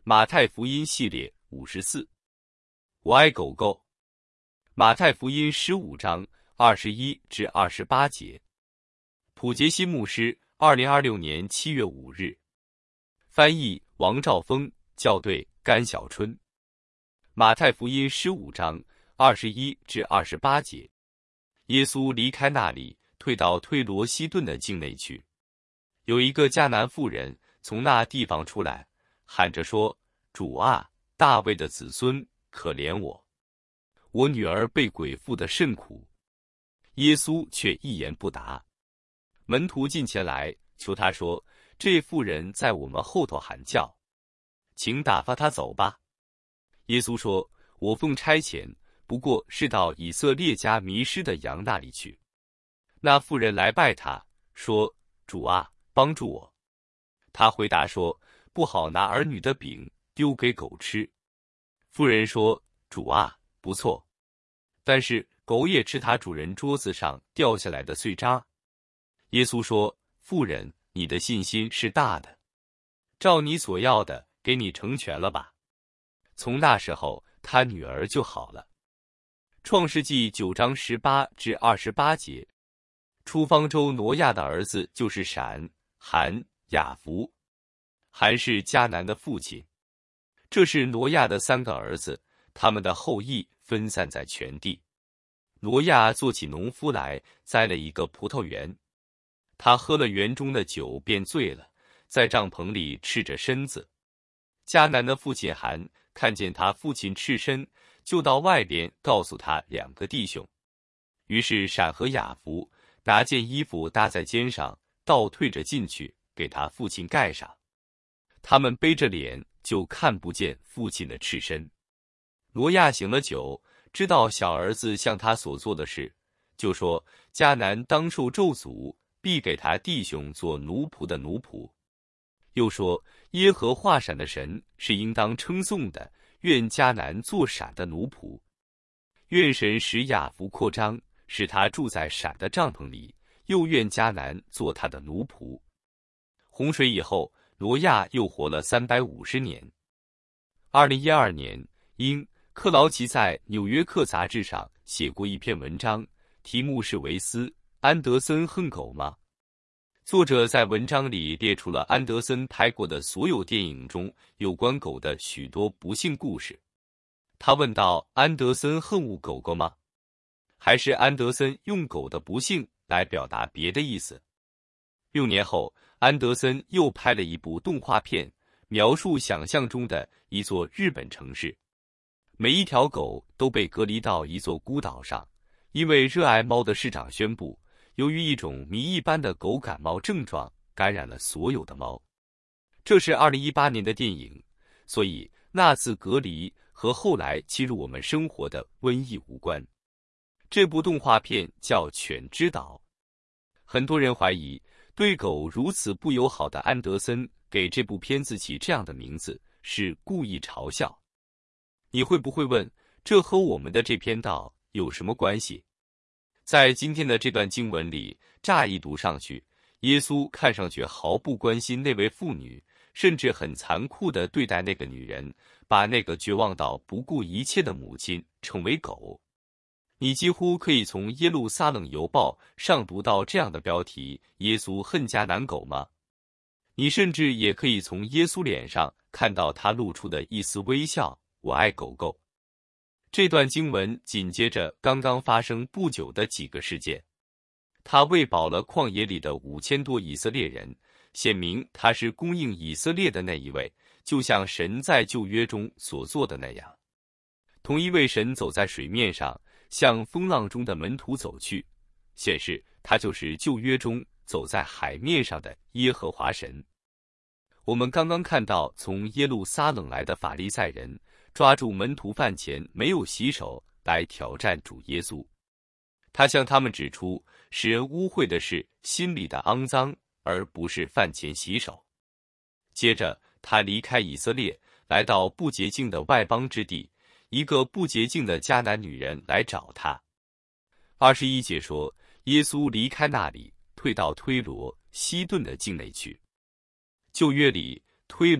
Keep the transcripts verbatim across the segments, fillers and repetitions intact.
马太福音系列五十四，我爱狗狗。马太福音十五章二十一至二十八节。普杰西牧师，二零二六年七月五日。翻译王兆峰，校对甘小春。马太福音十五章二十一至二十八节。耶稣离开那里，退到推罗西顿的境内去。有一个迦南妇人从那地方出来，喊着说：主啊，大卫的子孙，可怜我，我女儿被鬼附得甚苦。耶稣却一言不答。门徒近前来求他说：这妇人在我们后头喊叫，请打发她走吧。耶稣说：我奉差遣，不过是到以色列家迷失的羊那里去。那妇人来拜他，说：主啊，帮助我。他回答说：不好拿儿女的饼丢给狗吃。妇人说：主啊，不错，但是狗也吃它主人桌子上掉下来的碎渣。耶稣说：妇人，你的信心是大的，照你所要的给你成全了吧。从那时候，他女儿就好了。创世纪九章十八至二十八节。出方舟挪亚的儿子就是闪、含、雅弗。含是迦南的父亲。这是挪亚的三个儿子，他们的后裔分散在全地。挪亚做起农夫来，栽了一个葡萄园。他喝了园中的酒，便醉了，在帐篷里赤着身子。迦南的父亲含看见他父亲赤身，就到外边告诉他两个弟兄。于是闪和雅弗拿件衣服搭在肩上，倒退着进去，给他父亲盖上。他们背着脸，就看不见父亲的赤身。挪亚醒了酒，知道小儿子向他所做的事，就说：迦南当受咒诅，必给他弟兄做奴仆的奴仆。又说：耶和华闪的神是应当称颂的，愿迦南做闪的奴仆。愿神使雅弗扩张，使他住在闪的帐篷里，又愿迦南做他的奴仆。洪水以后，挪亚又活了三百五十年。二零一二年，英克劳奇在《纽约客》杂志上写过一篇文章，题目是维斯安德森恨狗吗？作者在文章里列出了安德森拍过的所有电影中有关狗的许多不幸故事。他问道：安德森恨恶狗狗吗？还是安德森用狗的不幸来表达别的意思？六年后，安德森又拍了一部动画片，描述想象中的一座日本城市。每一条狗都被隔离到一座孤岛上，因为热爱猫的市长宣布，由于一种谜一般的狗感冒症状感染了所有的猫。这是二零一八年的电影，所以那次隔离和后来侵入我们生活的瘟疫无关。这部动画片叫《犬之岛》。很多人怀疑，对狗如此不友好的安德森给这部片子起这样的名字是故意嘲笑。你会不会问，这和我们的这篇道有什么关系？在今天的这段经文里，乍一读上去，耶稣看上去毫不关心那位妇女，甚至很残酷地对待那个女人，把那个绝望到不顾一切的母亲称为狗。你几乎可以从耶路撒冷邮报上读到这样的标题：耶稣恨迦南狗吗？你甚至也可以从耶稣脸上看到他露出的一丝微笑：我爱狗狗。这段经文紧接着刚刚发生不久的几个事件。他喂饱了旷野里的五千多以色列人，显明他是供应以色列的那一位，就像神在旧约中所做的那样。同一位神走在水面上，向风浪中的门徒走去，显示他就是旧约中走在海面上的耶和华神。我们刚刚看到从耶路撒冷来的法利赛人抓住门徒饭前没有洗手来挑战主耶稣。他向他们指出，使人污秽的是心里的肮脏，而不是饭前洗手。接着他离开以色列，来到不洁净的外邦之地，一个不洁净的迦南女人来找他。二十一节说，耶稣离开那里，退到推罗西顿的境内去。旧约里，推罗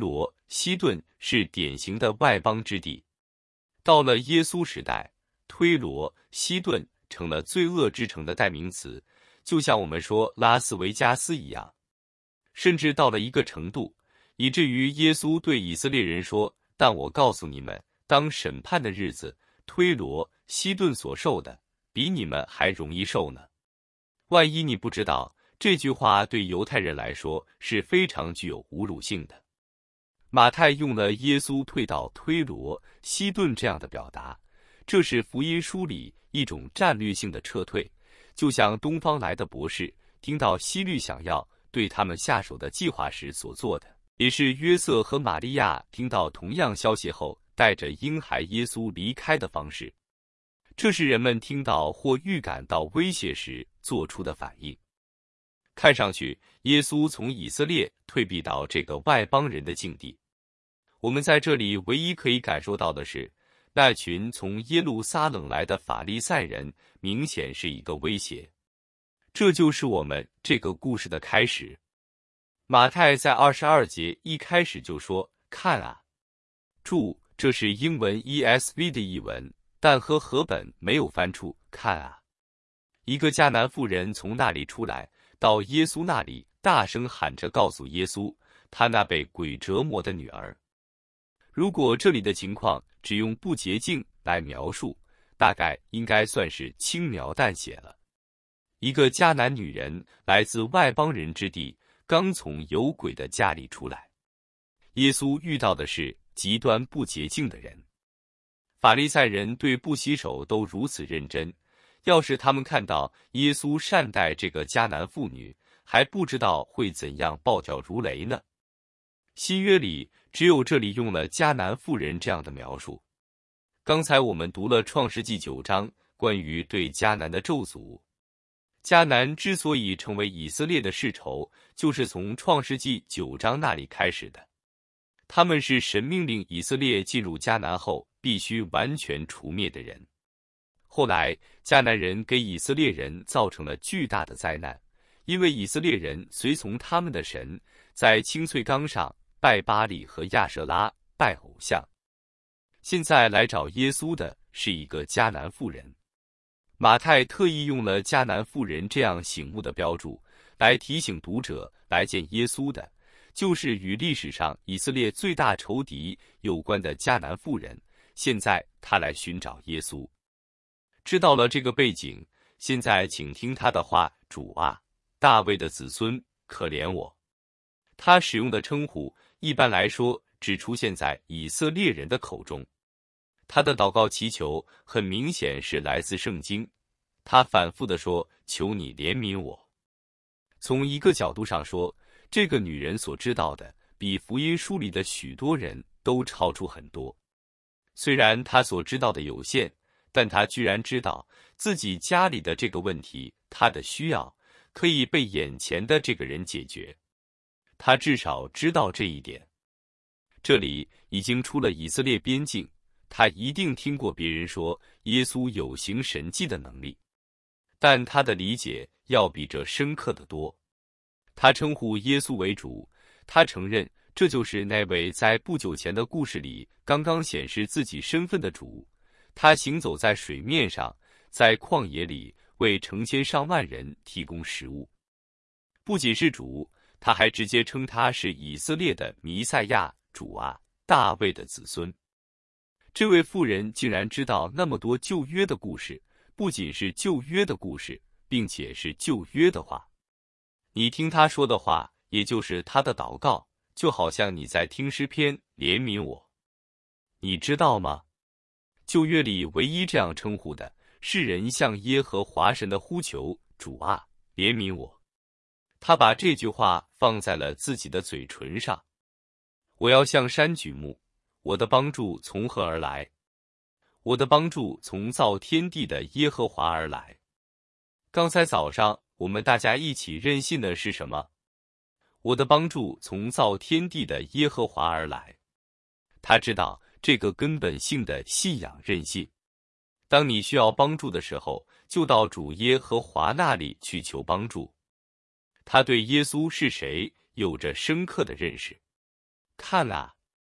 西顿是典型的外邦之地。到了耶稣时代，推罗、西顿成了罪恶之城的代名词，就像我们说拉斯维加斯一样。甚至到了一个程度，以至于耶稣对以色列人说：但我告诉你们，当审判的日子，推罗、西顿所受的，比你们还容易受呢。万一你不知道，这句话对犹太人来说是非常具有侮辱性的。马太用了耶稣退到推罗、西顿这样的表达，这是福音书里一种战略性的撤退，就像东方来的博士听到希律想要对他们下手的计划时所做的，也是约瑟和玛利亚听到同样消息后带着婴孩耶稣离开的方式。这是人们听到或预感到威胁时做出的反应。看上去，耶稣从以色列退避到这个外邦人的境地。我们在这里唯一可以感受到的是，那群从耶路撒冷来的法利赛人明显是一个威胁。这就是我们这个故事的开始。马太在二十二节一开始就说：看啊！注，这是英文 E S V 的译文，但和合本没有翻出看啊。一个迦南妇人从那里出来，到耶稣那里，大声喊着告诉耶稣，他那被鬼折磨的女儿。如果这里的情况只用不洁净来描述，大概应该算是轻描淡写了。一个迦南女人来自外邦人之地，刚从有鬼的家里出来。耶稣遇到的是极端不洁净的人。法利赛人对不洗手都如此认真，要是他们看到耶稣善待这个迦南妇女，还不知道会怎样暴跳如雷呢。新约里只有这里用了迦南妇人这样的描述。刚才我们读了创世纪九章关于对迦南的咒诅。迦南之所以成为以色列的世仇，就是从创世纪九章那里开始的。他们是神命令以色列进入迦南后必须完全除灭的人。后来迦南人给以色列人造成了巨大的灾难，因为以色列人随从他们的神，在青翠冈上拜巴力和亚舍拉，拜偶像。现在来找耶稣的是一个迦南妇人。马太特意用了迦南妇人这样醒目的标注，来提醒读者来见耶稣的，就是与历史上以色列最大仇敌有关的迦南妇人。现在他来寻找耶稣。知道了这个背景，现在请听他的话：主啊，大卫的子孙，可怜我。他使用的称呼一般来说只出现在以色列人的口中。他的祷告祈求很明显是来自圣经，他反复地说：求你怜悯我。从一个角度上说，这个女人所知道的比福音书里的许多人都超出很多。虽然她所知道的有限，但她居然知道自己家里的这个问题，她的需要可以被眼前的这个人解决。她至少知道这一点。这里已经出了以色列边境，他一定听过别人说耶稣有行神迹的能力，但他的理解要比这深刻得多。他称呼耶稣为主，他承认这就是那位在不久前的故事里刚刚显示自己身份的主。他行走在水面上，在旷野里为成千上万人提供食物。不仅是主，他还直接称他是以色列的弥赛亚，主啊，大卫的子孙。这位妇人竟然知道那么多旧约的故事，不仅是旧约的故事，并且是旧约的话。你听他说的话，也就是他的祷告，就好像你在听诗篇，怜悯我。你知道吗？旧约里唯一这样称呼的是人向耶和华神的呼求，主啊，怜悯我。他把这句话放在了自己的嘴唇上。我要向山举目，我的帮助从何而来？我的帮助从造天地的耶和华而来。刚才早上我们大家一起认信的是什么？我的帮助从造天地的耶和华而来。他知道这个根本性的信仰认信。当你需要帮助的时候，就到主耶和华那里去求帮助。他对耶稣是谁有着深刻的认识。看啊，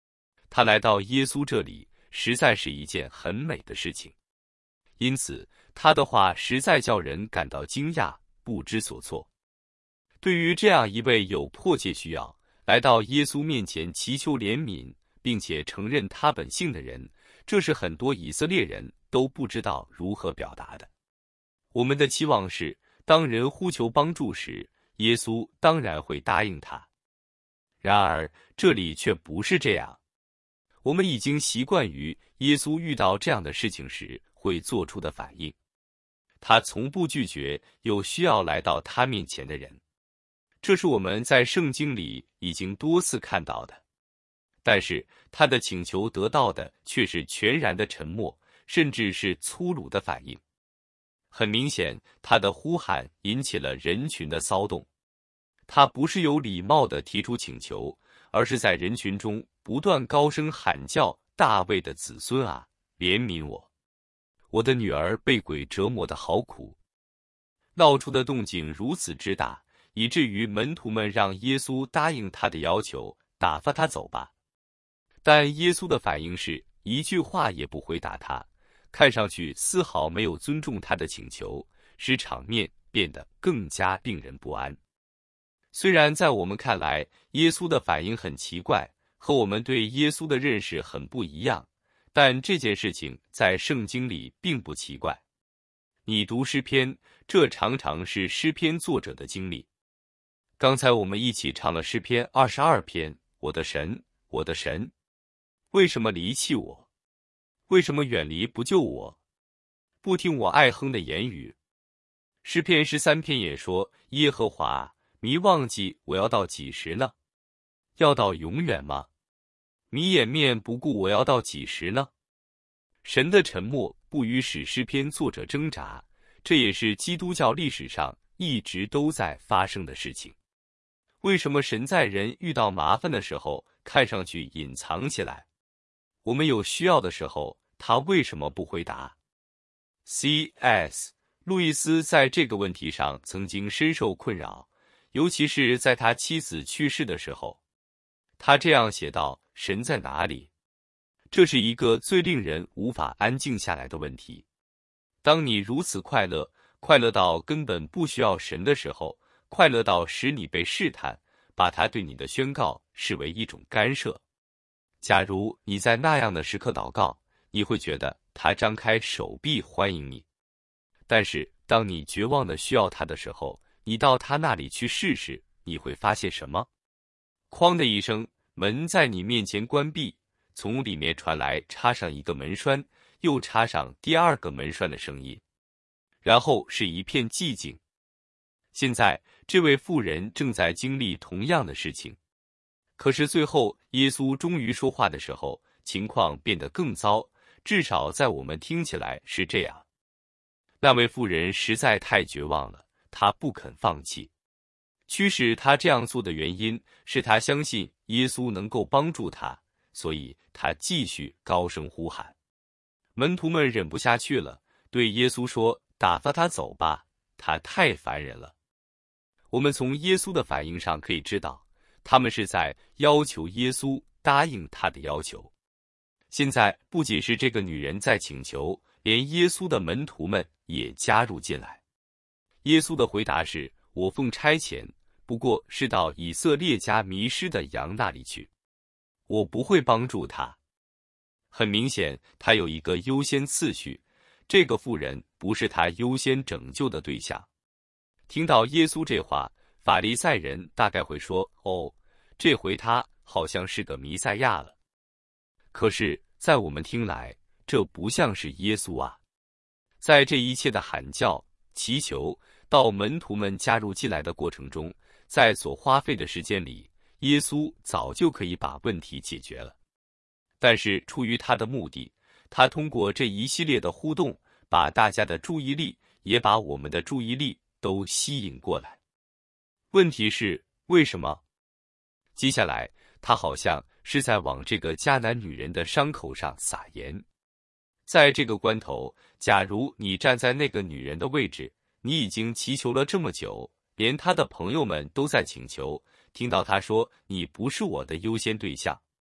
他来到耶稣这里，实在是一件很美的事情。因此，他的话实在叫人感到惊讶，不知所措。对于这样一位有迫切需要来到耶稣面前祈求怜悯，并且承认他本性的人，这是很多以色列人都不知道如何表达的。我们的期望是，当人呼求帮助时，耶稣当然会答应他。然而，这里却不是这样。我们已经习惯于耶稣遇到这样的事情时会做出的反应。他从不拒绝有需要来到他面前的人，这是我们在圣经里已经多次看到的。但是他的请求得到的却是全然的沉默，甚至是粗鲁的反应。很明显，他的呼喊引起了人群的骚动。他不是有礼貌地提出请求，而是在人群中不断高声喊叫：大卫的子孙啊，怜悯我！我的女儿被鬼折磨得好苦。闹出的动静如此之大，以至于门徒们让耶稣答应他的要求，打发他走吧。但耶稣的反应是一句话也不回答他，看上去丝毫没有尊重他的请求，使场面变得更加令人不安。虽然在我们看来，耶稣的反应很奇怪，和我们对耶稣的认识很不一样，但这件事情在圣经里并不奇怪。你读诗篇，这常常是诗篇作者的经历。刚才我们一起唱了诗篇二十二篇，我的神，我的神，为什么离弃我？为什么远离不救我？不听我爱哼的言语。诗篇十三篇也说，耶和华，迷忘记我要到几时呢？要到永远吗？迷掩面不顾我要到几时呢？神的沉默不予使诗篇作者挣扎，这也是基督教历史上一直都在发生的事情。为什么神在人遇到麻烦的时候看上去隐藏起来？我们有需要的时候，他为什么不回答 ？C S 路易斯在这个问题上曾经深受困扰，尤其是在他妻子去世的时候。他这样写道：神在哪里？这是一个最令人无法安静下来的问题。当你如此快乐，快乐到根本不需要神的时候，快乐到使你被试探，把他对你的宣告视为一种干涉。假如你在那样的时刻祷告，你会觉得他张开手臂欢迎你。但是当你绝望的需要他的时候，你到他那里去试试，你会发现什么？哐的一声，门在你面前关闭，从里面传来插上一个门栓，又插上第二个门栓的声音，然后是一片寂静。现在这位妇人正在经历同样的事情，可是最后耶稣终于说话的时候，情况变得更糟，至少在我们听起来是这样。那位妇人实在太绝望了，她不肯放弃。驱使他这样做的原因是他相信耶稣能够帮助他，所以他继续高声呼喊。门徒们忍不下去了，对耶稣说：打发他走吧，他太烦人了。我们从耶稣的反应上可以知道，他们是在要求耶稣答应他的要求。现在不仅是这个女人在请求，连耶稣的门徒们也加入进来。耶稣的回答是：我奉差遣，不过是到以色列家迷失的羊那里去，我不会帮助他。很明显，他有一个优先次序，这个妇人不是他优先拯救的对象。听到耶稣这话，法利赛人大概会说：哦，这回他好像是个弥赛亚了。可是在我们听来，这不像是耶稣啊。在这一切的喊叫、祈求到门徒们加入进来的过程中，在所花费的时间里，耶稣早就可以把问题解决了。但是出于他的目的，他通过这一系列的互动，把大家的注意力，也把我们的注意力都吸引过来。问题是为什么？接下来，他好像是在往这个迦南女人的伤口上撒盐。在这个关头，假如你站在那个女人的位置，你已经祈求了这么久，连她的朋友们都在请求，听到她说你不是我的优先对象，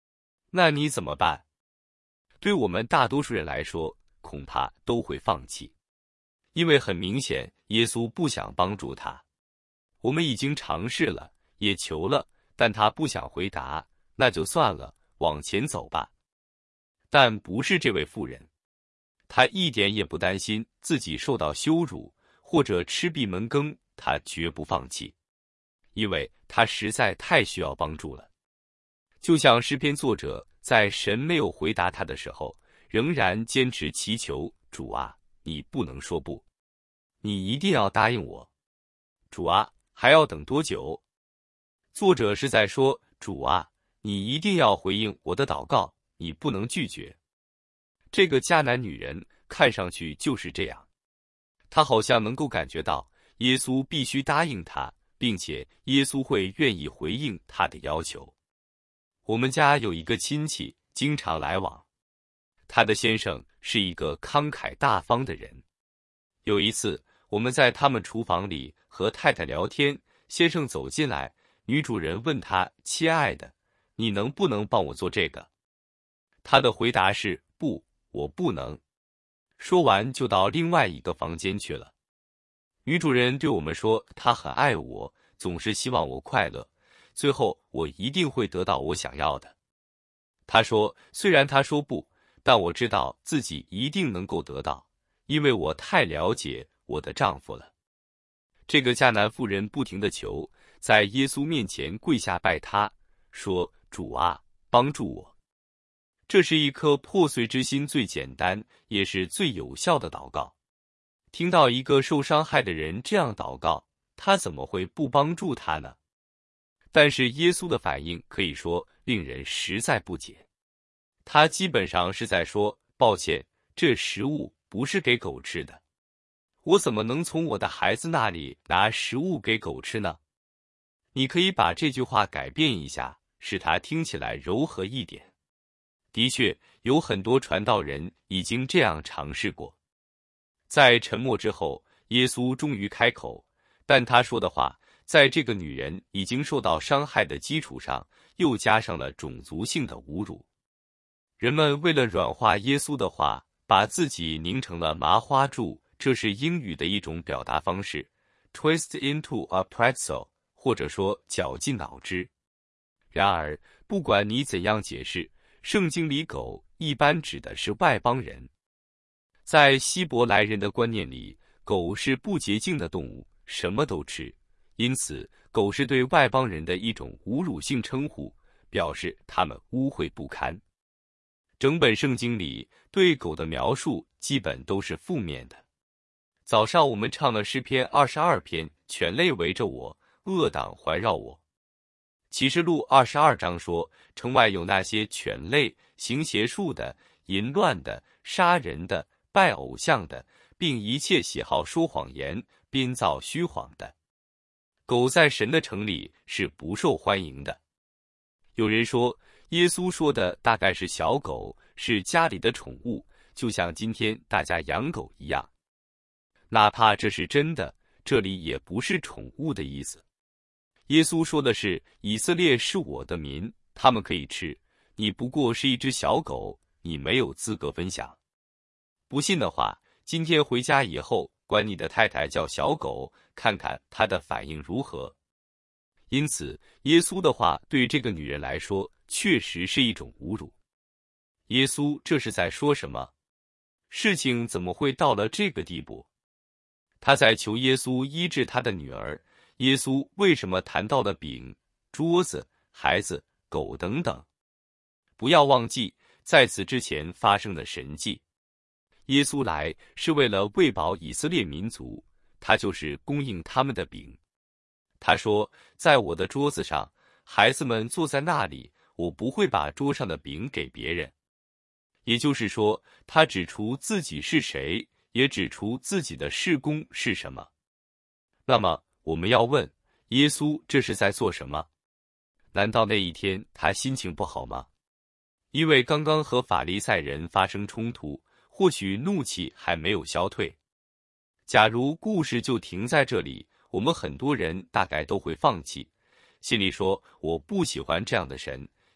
那你怎么办？对我们大多数人来说，恐怕都会放弃，因为很明显，耶稣不想帮助他。我们已经尝试了，也求了，但他不想回答，那就算了，往前走吧。但不是这位妇人，她一点也不担心自己受到羞辱，或者吃闭门羹，她绝不放弃，因为她实在太需要帮助了。就像诗篇作者在神没有回答他的时候，仍然坚持祈求，主啊，你不能说不，你一定要答应我。主啊，还要等多久？作者是在说，主啊，你一定要回应我的祷告，你不能拒绝。这个迦南女人看上去就是这样，她好像能够感觉到耶稣必须答应她，并且耶稣会愿意回应她的要求。我们家有一个亲戚经常来往，他的先生是一个慷慨大方的人。有一次，我们在他们厨房里和太太聊天，先生走进来，女主人问他：“亲爱的，你能不能帮我做这个？”他的回答是：“不，我不能。”说完就到另外一个房间去了。女主人对我们说，她很爱我，总是希望我快乐，最后我一定会得到我想要的。她说，虽然她说不，但我知道自己一定能够得到，因为我太了解我的丈夫了。这个迦南妇人不停地求，在耶稣面前跪下拜他，说：“主啊，帮助我。”这是一颗破碎之心最简单也是最有效的祷告。听到一个受伤害的人这样祷告，他怎么会不帮助他呢？但是耶稣的反应可以说令人实在不解。他基本上是在说，抱歉，这食物不是给狗吃的，我怎么能从我的孩子那里拿食物给狗吃呢？你可以把这句话改变一下，使它听起来柔和一点。的确，有很多传道人已经这样尝试过。在沉默之后，耶稣终于开口，但他说的话在这个女人已经受到伤害的基础上，又加上了种族性的侮辱。人们为了软化耶稣的话，把自己拧成了麻花柱，这是英语的一种表达方式 ，twist into a pretzel， 或者说绞尽脑汁。然而，不管你怎样解释，圣经里狗一般指的是外邦人。在希伯来人的观念里，狗是不洁净的动物，什么都吃。因此，狗是对外邦人的一种侮辱性称呼，表示他们污秽不堪。整本圣经里对狗的描述基本都是负面的。早上我们唱了诗篇二十二篇，犬类围着我，恶党环绕我。启示录二十二章说，城外有那些犬类、行邪术的、淫乱的、杀人的、拜偶像的，并一切喜好说谎言、编造虚谎的。狗在神的城里是不受欢迎的。有人说，耶稣说的大概是小狗，是家里的宠物，就像今天大家养狗一样。哪怕这是真的，这里也不是宠物的意思。耶稣说的是，以色列是我的民，他们可以吃，你不过是一只小狗，你没有资格分享。不信的话，今天回家以后，管你的太太叫小狗，看看她的反应如何。因此，耶稣的话对这个女人来说，确实是一种侮辱。耶稣这是在说什么？事情怎么会到了这个地步？他在求耶稣医治他的女儿，耶稣为什么谈到了饼、桌子、孩子、狗等等？不要忘记，在此之前发生的神迹。耶稣来是为了喂饱以色列民族，他就是供应他们的饼。他说，在我的桌子上，孩子们坐在那里，我不会把桌上的饼给别人。也就是说，他指出自己是谁，也指出自己的事工是什么。那么，我们要问，耶稣这是在做什么？难道那一天他心情不好吗？因为刚刚和法利赛人发生冲突，或许怒气还没有消退。假如故事就停在这里，我们很多人大概都会放弃，心里说，我不喜欢这样的神，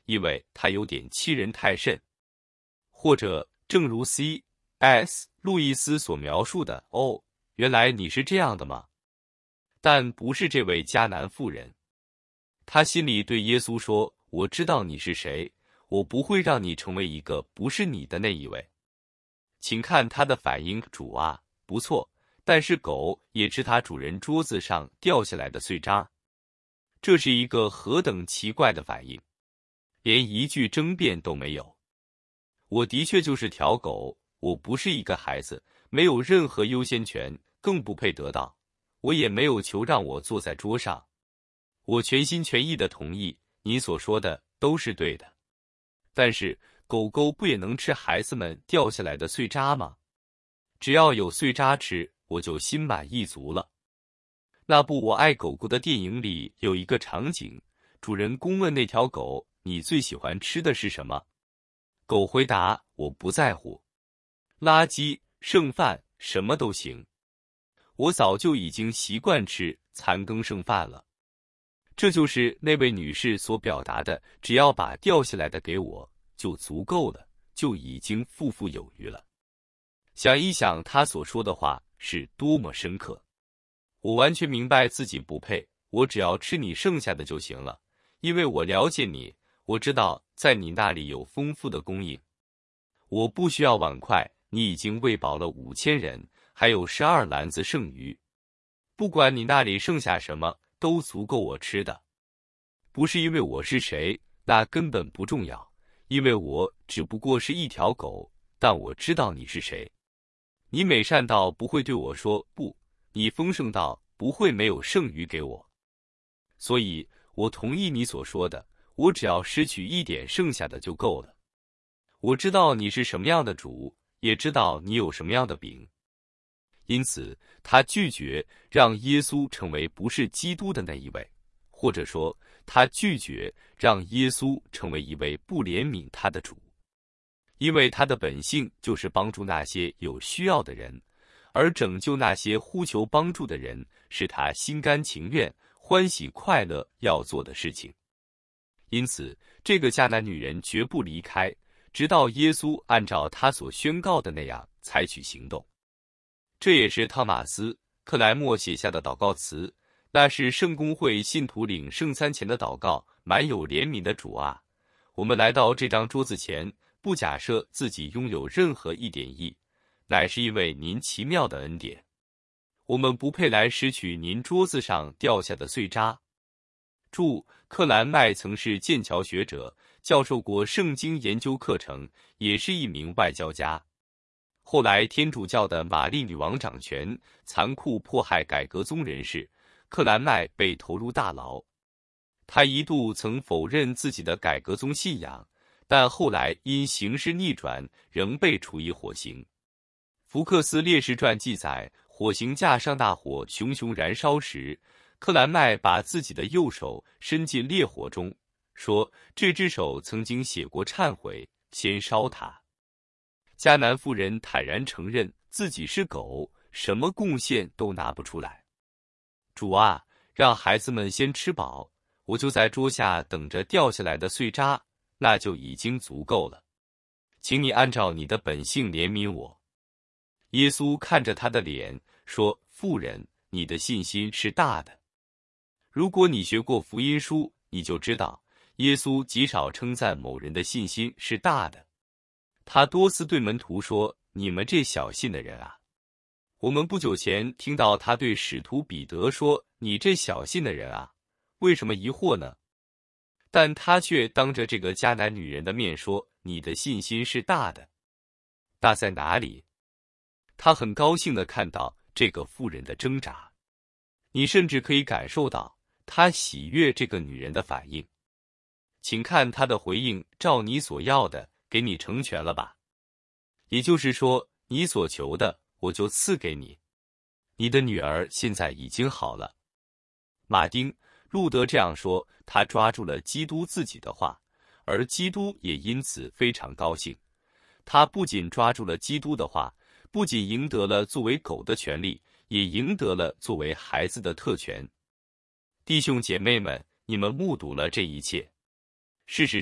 因为他有点欺人太甚。或者，正如 C S 路易斯所描述的，哦，原来你是这样的吗？但不是这位迦南妇人。他心里对耶稣说：我知道你是谁，我不会让你成为一个不是你的那一位。请看他的反应，主啊，不错，但是狗也吃他主人桌子上掉下来的碎渣。这是一个何等奇怪的反应，连一句争辩都没有。我的确就是条狗，我不是一个孩子，没有任何优先权，更不配得到。我也没有求让我坐在桌上。我全心全意的同意，你所说的都是对的。但是狗狗不也能吃孩子们掉下来的碎渣吗？只要有碎渣吃，我就心满意足了。那部我爱狗狗的电影里有一个场景，主人公问那条狗：你最喜欢吃的是什么？狗回答：我不在乎，垃圾、剩饭，什么都行。我早就已经习惯吃残羹剩饭了。这就是那位女士所表达的，只要把掉下来的给我，就足够了，就已经富富有余了。想一想她所说的话是多么深刻。我完全明白自己不配，我只要吃你剩下的就行了，因为我了解你，我知道在你那里有丰富的供应。我不需要碗筷，你已经喂饱了五千人，还有十二篮子剩余。不管你那里剩下什么，都足够我吃的。不是因为我是谁，那根本不重要，因为我只不过是一条狗，但我知道你是谁。你美善到不会对我说不，你丰盛到不会没有剩余给我。所以我同意你所说的，我只要拾取一点剩下的就够了。我知道你是什么样的主，也知道你有什么样的饼。因此他拒绝让耶稣成为不是基督的那一位，或者说他拒绝让耶稣成为一位不怜悯他的主，因为他的本性就是帮助那些有需要的人，而拯救那些呼求帮助的人是他心甘情愿、欢喜快乐要做的事情。因此这个迦南女人绝不离开，直到耶稣按照他所宣告的那样采取行动。这也是汤马斯·克莱默写下的祷告词，那是圣公会信徒领圣餐前的祷告，满有怜悯的主啊，我们来到这张桌子前，不假设自己拥有任何一点义，乃是因为您奇妙的恩典。我们不配来拾取您桌子上掉下的碎渣。注：克兰麦曾是剑桥学者，教授过圣经研究课程，也是一名外交家。后来天主教的玛丽女王掌权，残酷迫害改革宗人士，克兰麦被投入大牢。他一度曾否认自己的改革宗信仰，但后来因形势逆转，仍被处以火刑。福克斯烈士传记载，火刑架上大火熊熊燃烧时，克兰麦把自己的右手伸进烈火中，说这只手曾经写过忏悔，先烧它。迦南妇人坦然承认自己是狗，什么贡献都拿不出来。主啊，让孩子们先吃饱，我就在桌下等着掉下来的碎渣，那就已经足够了。请你按照你的本性怜悯我。耶稣看着他的脸说：妇人，你的信心是大的。如果你学过福音书，你就知道耶稣极少称赞某人的信心是大的。他多次对门徒说：你们这小信的人啊。我们不久前听到他对使徒彼得说：你这小信的人啊，为什么疑惑呢？但他却当着这个迦南女人的面说：你的信心是大的。大在哪里？他很高兴地看到这个妇人的挣扎，你甚至可以感受到他喜悦这个女人的反应。请看他的回应：照你所要的，给你成全了吧。也就是说，你所求的，我就赐给你。你的女儿现在已经好了。马丁·路德这样说，他抓住了基督自己的话，而基督也因此非常高兴。他不仅抓住了基督的话，不仅赢得了作为狗的权利，也赢得了作为孩子的特权。弟兄姐妹们，你们目睹了这一切。事实上，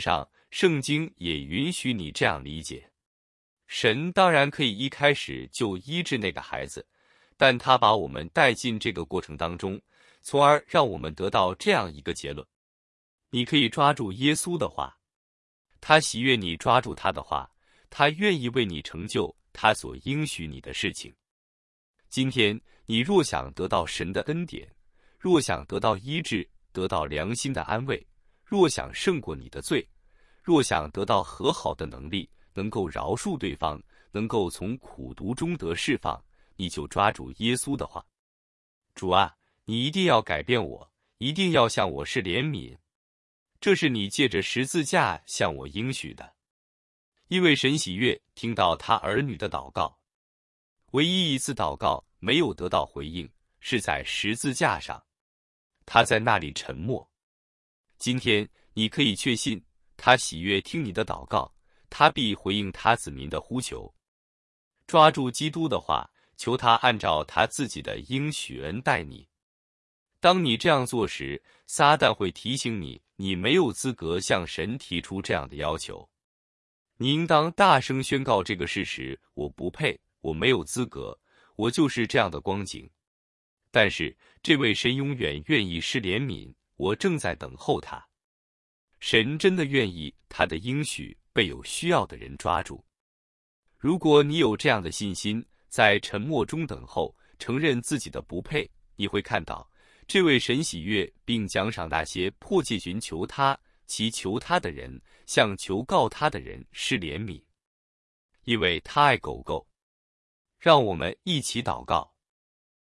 圣经也允许你这样理解。神当然可以一开始就医治那个孩子，但他把我们带进这个过程当中，从而让我们得到这样一个结论：你可以抓住耶稣的话，他喜悦你抓住他的话，他愿意为你成就他所应许你的事情。今天你若想得到神的恩典，若想得到医治，得到良心的安慰，若想胜过你的罪，若想得到和好的能力，能够饶恕对方，能够从苦毒中得释放，你就抓住耶稣的话。主啊，你一定要改变我，一定要向我施怜悯，这是你借着十字架向我应许的。因为神喜悦听到他儿女的祷告，唯一一次祷告没有得到回应，是在十字架上，他在那里沉默。今天你可以确信，他喜悦听你的祷告，他必回应他子民的呼求。抓住基督的话，求他按照他自己的应许恩待你。当你这样做时，撒旦会提醒你，你没有资格向神提出这样的要求。你应当大声宣告这个事实：我不配，我没有资格，我就是这样的光景。但是这位神永远愿意施怜悯，我正在等候他。神真的愿意他的应许被有需要的人抓住。如果你有这样的信心，在沉默中等候，承认自己的不配，你会看到这位神喜悦并奖赏那些迫切寻求他、祈求他的人，向求告他的人施怜悯，因为他爱狗狗。让我们一起祷告。